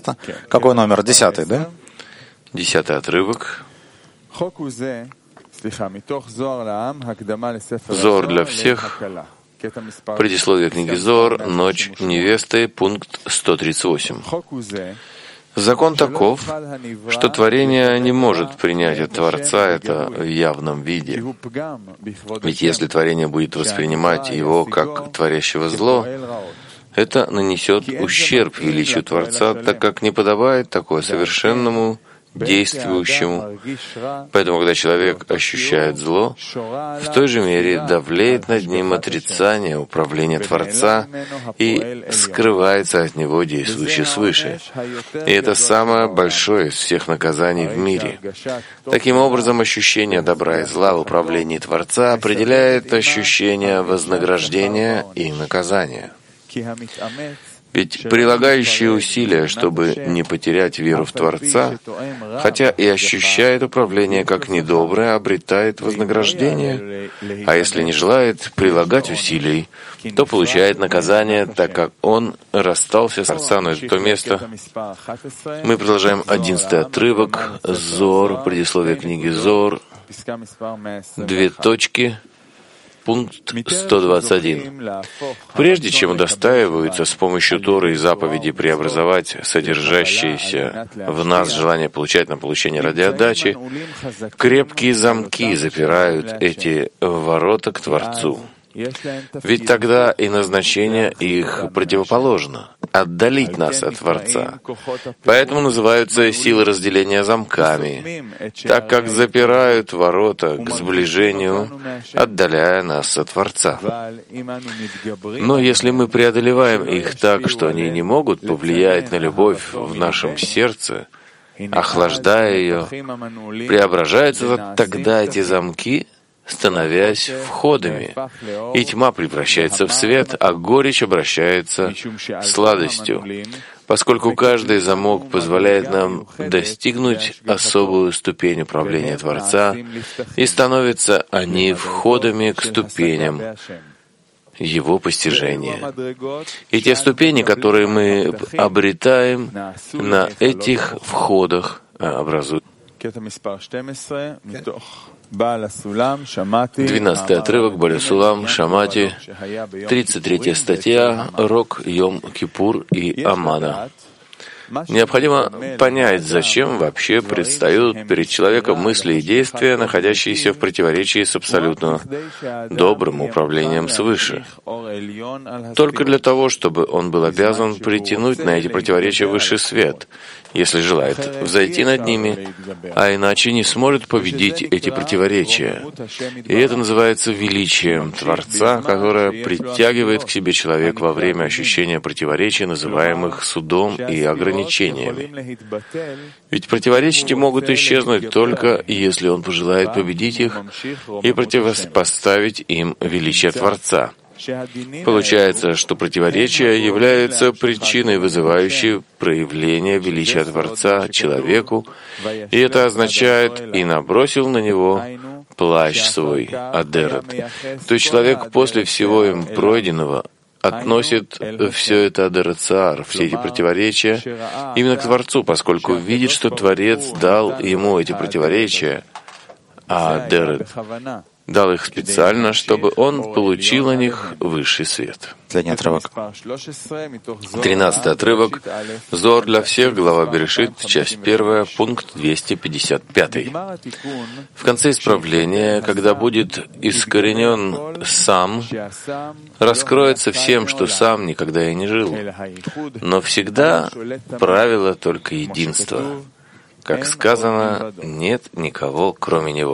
пожалуйста. Какой номер? 10, да? 10-й отрывок. Зор для всех. Предисловие книги Зор. Ночь невесты. Пункт 138. Закон таков, что творение не может принять от Творца это в явном виде. Ведь если творение будет воспринимать его как творящего зло, это нанесет ущерб величию Творца, так как не подобает такое совершенному, действующему. Поэтому, когда человек ощущает зло, в той же мере давлеет над ним отрицание управления Творца и скрывается от него действующий свыше. И это самое большое из всех наказаний в мире. Таким образом, ощущение добра и зла в управлении Творца определяет ощущение вознаграждения и наказания. Ведь прилагающие усилия, чтобы не потерять веру в Творца, хотя и ощущает управление как недоброе, обретает вознаграждение, а если не желает прилагать усилий, то получает наказание, так как он расстался с Творцом. Но это то место. Мы продолжаем 11-й отрывок, Зор, предисловие книги Зор, 2 точки. Пункт 121. Прежде чем удостаиваются с помощью Торы и заповедей преобразовать содержащееся в нас желание получать на получение ради отдачи, крепкие замки запирают эти ворота к Творцу. Ведь тогда и назначение их противоположно — отдалить нас от Творца. Поэтому называются силы разделения замками, так как запирают ворота к сближению, отдаляя нас от Творца. Но если мы преодолеваем их так, что они не могут повлиять на любовь в нашем сердце, охлаждая ее, преображаются тогда эти замки, становясь входами, и тьма превращается в свет, а горечь обращается сладостью, поскольку каждый замок позволяет нам достигнуть особую ступень управления Творца, и становятся они входами к ступеням его постижения. И те ступени, которые мы обретаем на этих входах, образуют. 12-й отрывок, Бааль Сулам, Шамати, 33-я статья, Рок, Йом Кипур и Амана. Необходимо понять, зачем вообще предстают перед человеком мысли и действия, находящиеся в противоречии с абсолютно добрым управлением свыше. Только для того, чтобы он был обязан притянуть на эти противоречия высший свет, если желает взойти над ними, а иначе не сможет победить эти противоречия. И это называется величием Творца, которое притягивает к себе человек во время ощущения противоречий, называемых судом и ограничениями. Ведь противоречия могут исчезнуть только, если он пожелает победить их и противопоставить им величие Творца. Получается, что противоречия являются причиной, вызывающей проявление величия Творца человеку, и это означает «и набросил на него плащ свой, адерет». То есть человек после всего им пройденного относит все это адерет цаар, все эти противоречия, именно к Творцу, поскольку видит, что Творец дал ему эти противоречия, а адерет дал их специально, чтобы он получил на них высший свет. 13-й отрывок. Зор для всех, глава Берешит, часть 1, пункт 255. В конце исправления, когда будет искоренен сам, раскроется всем, что сам никогда и не жил. Но всегда правило только единства. Как сказано, нет никого, кроме него.